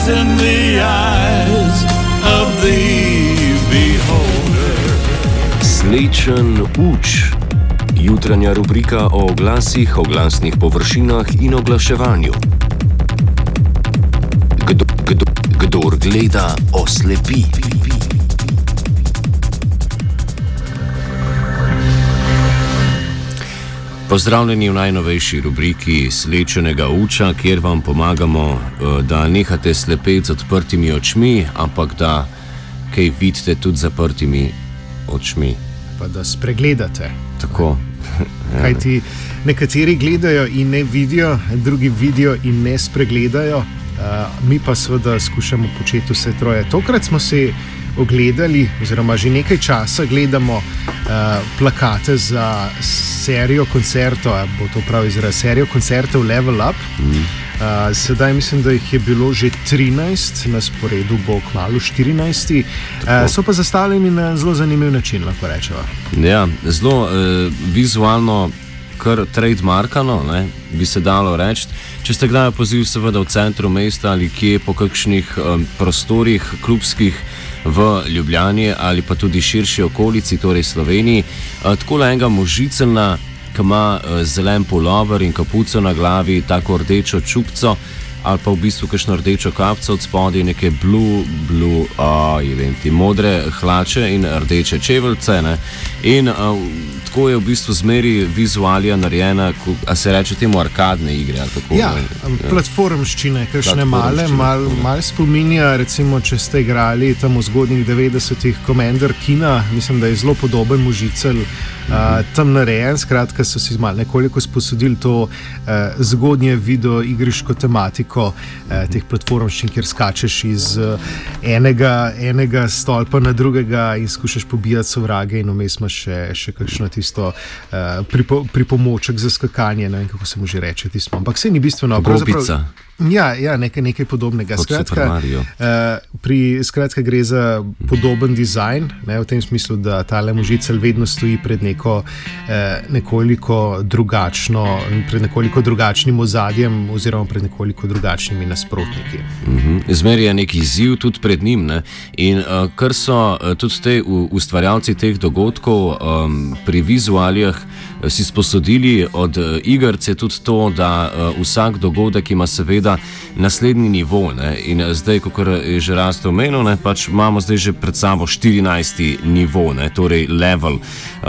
in the eyes of the beholder. Slečen uč. Jutranja rubrika o oglasih, oglasnih površinah in oglaševanju. Kdor gleda, oslepi. Pozdravljeni v najnovejši rubriki Slečenega uča, kjer vam pomagamo, da nehate slepeti z odprtimi očmi, ampak da kaj vidite tudi z zaprtimi očmi. Pa da spregledate. Tako. Kaj ti nekateri gledajo in ne vidijo, drugi vidijo in ne spregledajo, mi pa seveda skušamo početi vse troje. Tokrat smo se ogledali, oziroma že nekaj časa gledamo plakate za serijo koncertov, bo to prav izraz, serijo koncertov Level Up. Sedaj mislim, da jih je bilo že 13, na sporedu bo kmalu 14. So pa zastavljeni na zelo zanimiv način, lahko rečemo. Ja, zelo vizualno, kar trademarkano, bi se dalo reči. Če ste kdaj opazili, seveda v centru mesta ali kje po kakšnih prostorih klubskih v Ljubljani ali pa tudi širši okolici, torej Sloveniji, tako enega možicelna, ki ima zelen pulover in kapuco na glavi, tako rdečo čupco ali pa v bistvu kakšno rdečo kapco od spodaj, neke modre hlače in rdeče čeveljce. In tako je v bistvu zmeri vizualija narejena, a se reče temu arkadne igre. Ali kako, ja, platformščine, kakšne malo spominja, recimo, če ste igrali tam v zgodnjih 90-ih Commander Kina, mislim, da je zelo podoben možicelj tam narejen, skratka so si nekoliko sposodili to zgodnje video igriško tematiko teh platformščin, kjer skačeš iz enega stolpa na drugega in skušaš pobijati sovrage in vmes imaš še kakšno tisto pripomoček za skakanje, ne vem, kako se mu že reče tisto, ampak se ni bistveno. Gobica. Ja, nekaj podobnega. Skratka, gre za podoben dizajn, v tem smislu, da tale možicelj vedno stoji pred nekoliko drugačnim ozadjem oziroma pred nekoliko drugačnimi nasprotniki. Zmeri je nek izziv tudi pred njim, in kar so tudi te ustvarjalci teh dogodkov pri vizualijah si sposodili od igrc, je tudi to, da vsak dogodek ima seveda naslednji nivo, in zdaj, kot je že Rasto omenil, pač imamo zdaj že pred sabo 14. nivo, torej level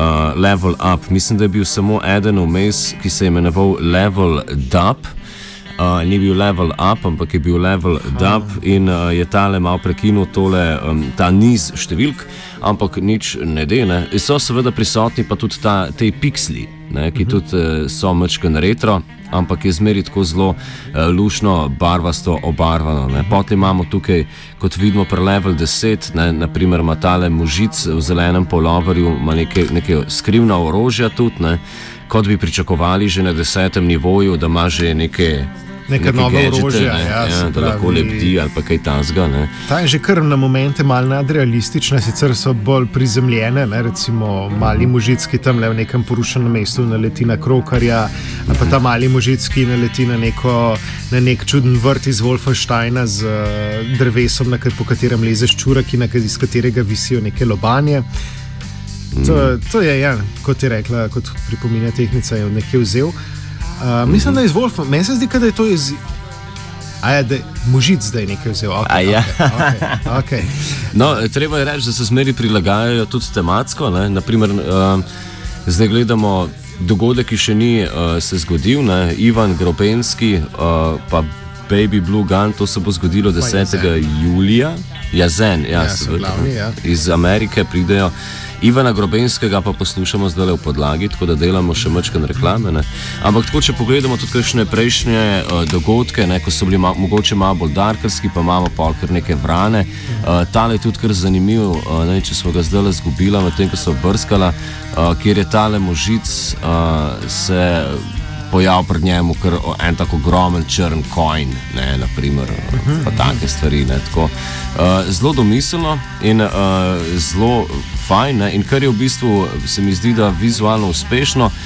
up. Mislim, da je bil samo eden vmes, ki se je imenoval level up. Ni bil level up, ampak je bil level up in je tale malo prekinil ta niz številk, ampak nič ne de. So seveda prisotni pa tudi te piksli, ki tudi so mačken retro, ampak je zmeri tako zelo lušno, barvasto obarvano. Potem imamo tukaj, kot vidimo pri level 10, naprimer ima tale možic v zelenem poloverju, ima neke skrivna orožja tudi, kot bi pričakovali že na 10. nivoju, da ima že neka nova orožja, da lahko lebdi ali pa kaj tazga. Ta je že kar na momente malo nadrealistična, sicer so bolj prizemljene, recimo mali možic, ki tam v nekem porušenem mestu naleti na krokarja, ali pa ta mali možic, ki naleti na nek čuden vrt iz Wolfensteina z drevesom, po katerem leze ščurak in iz katerega visijo neke lobanje. To je, kot je rekla, kot pripominja tehnica, je nekje vzel. Mislim, da je iz Wolfa. Meni se zdi, da je to da je možic zdaj nekaj vzel. Okay. No, treba je reči, da se zmeri prilagajajo tudi tematsko. Naprimer, zdaj gledamo dogodek, ki še ni se zgodil. Ivan Grobenski pa Baby Blue Gun, to se bo zgodilo 10. julija. Zen, glavni, iz Amerike pridejo. Ivana Grobenskega pa poslušamo zdaj v podlagi, tako da delamo še mačken reklame. Ampak tako, če pogledamo tudi kakšne prejšnje dogodke, ko so bili mogoče malo bolj darkarski, pa imamo pa kar neke vrane. Tale je tudi kar zanimiv, če smo ga zdaj zgubila, medtem ko so brskala, kjer je tale možic se pojavil pred njemu kar en tako ogromen črn coin, naprimer, pa take stvari. Zelo domiselno in zelo fajn, in kar je v bistvu, se mi zdi, da vizualno uspešno,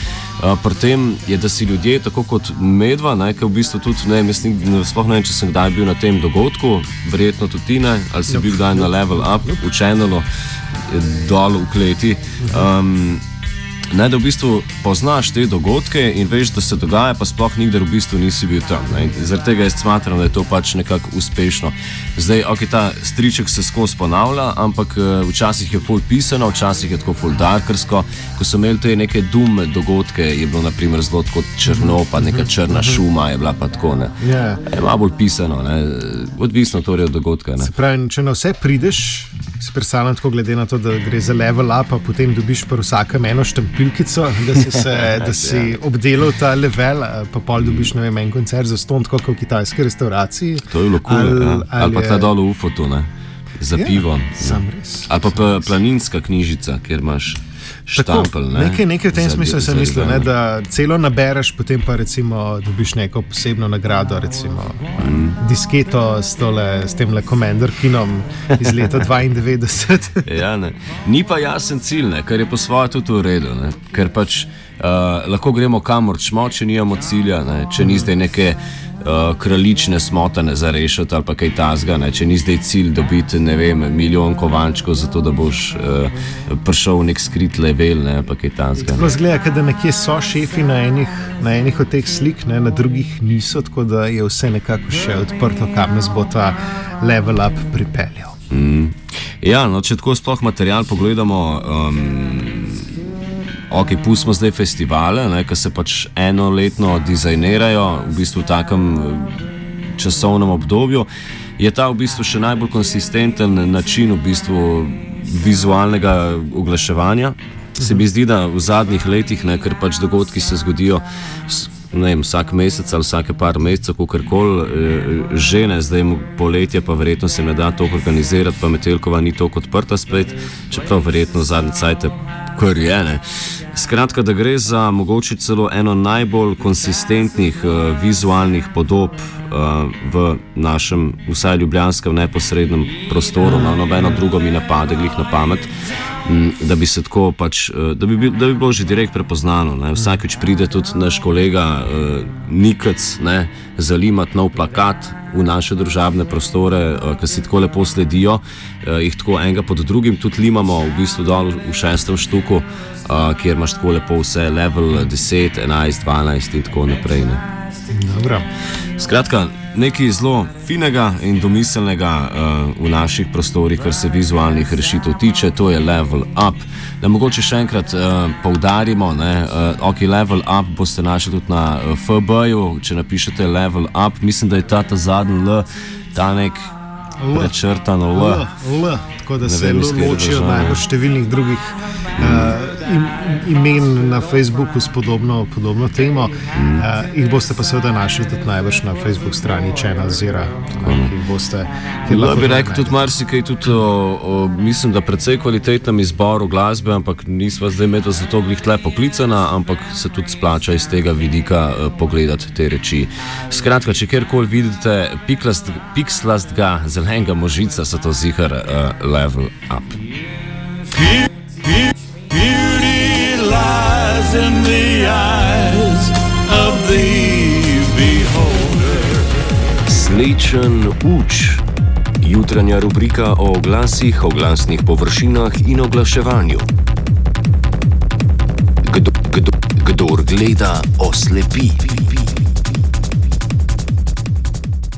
Pri tem je, da si ljudje, tako kot medva, ki v bistvu tudi, sploh ne vem, če sem kdaj bil na tem dogodku, verjetno tudi ti ne, ali si bil kdaj na Level Up, v Channalu, dol v kleti. Da v bistvu poznaš te dogodke in veš, da se dogaja, pa sploh nikdar v bistvu nisi bil tam. Zaradi tega jaz smatram, da je to pač nekako uspešno. Zdaj, ta striček se skozi ponavlja, ampak včasih je ful pisano, včasih je tako ful darkersko. Ko so imeli te neke doom dogodke, je bilo naprimer zelo kot črno, pa neka črna šuma je bila pa tako. Je malo bolj pisano, odvisno torej od dogodka. Se pravi, če na vse prideš, si predstavljam tako glede na to, da gre za Level Up, pa potem dobiš pa vsakem eno štempilkico, da si obdelal ta level, pa pol dobiš, ne vem, en koncert za ston, tako kot v kitajski restauraciji. To je bilo cool, ali pa ta dol v UFO-tu, za pivo. Sam res. Ali pa planinska knjižica, kjer imaš štampel. Nekaj v tem smislu sem mislil, da celo nabereš, potem pa recimo dobiš neko posebno nagrado, recimo disketo s tem Commander Kinom iz leta 92. Ni pa jasen cilj, kar je po svoje tudi v redu, ker pač lahko gremo kamor čmo, če nimamo cilja, če ni zdaj neke kraljične smotane za rešiti ali pa kaj tazga, če ni zdaj cilj dobiti, ne vem, milijon kovančkov za to, da boš prišel v nek skrit level, pa kaj tazga. Zelo zgleda, da nekje so šefi na enih od teh slik, na drugih niso, tako da je vse nekako še odprto, kam nas bo ta Level Up pripeljal. Če tako sploh material pogledamo, pustimo zdaj festivale, ki se pač enoletno dizajnirajo v bistvu v takem časovnem obdobju, je ta v bistvu še najbolj konsistenten način v bistvu vizualnega oglaševanja. Se mi zdi, da v zadnjih letih, ker pač dogodki se zgodijo vsak mesec ali vsake par mesecev, kakorkoli že, zdaj poletje pa verjetno se ne da toliko organizirati, pa Metelkova ni toliko odprta spet, čeprav verjetno zadnje cajte kar je. Skratka, da gre za mogoče celo eno najbolj konsistentnih vizualnih podob v našem, vsaj ljubljanskem neposrednem prostoru, nobeno drugo mi napade glih na pamet, da bi se tako pač, da bi bilo že direkt prepoznano. Vsakič pride tudi naš kolega Nikec zalimati nov plakat v naše družabne prostore, ki si tako lepo sledijo, jih tako enega pod drugim tudi limamo v bistvu dol v 6. štuku, kjer imaš tako lepo vse level 10, 11, 12 in tako naprej. Dobro. Skratka, nekaj zelo finega in domiselnega v naših prostorih, kar se vizualnih rešitev tiče, to je Level Up. Da mogoče še enkrat poudarimo, Level Up boste našli tudi na FB-ju, če napišete Level Up, mislim, da je ta zadnji L, ta nek prečrtan L. Tako da se ločijo najbolj številnih drugih imen na Facebooku s podobno temo. Jih boste pa seveda našli tudi najbrž na Facebook strani Channel Zero. Bi rekel tudi marsikaj, mislim, da precej kvalitetnem izboru glasbe, ampak nisva zdaj medva za to glih tle poklicana, ampak se tudi splača iz tega vidika pogledati te reči. Skratka, če kjerkoli vidite pikslastga zelenega možica, so to zihar Level Up. Beauty lies in the eyes of the beholder. Slečen uč. Jutranja rubrika o oglasih, oglasnih površinah in oglaševanju. Kdor gleda, oslepi.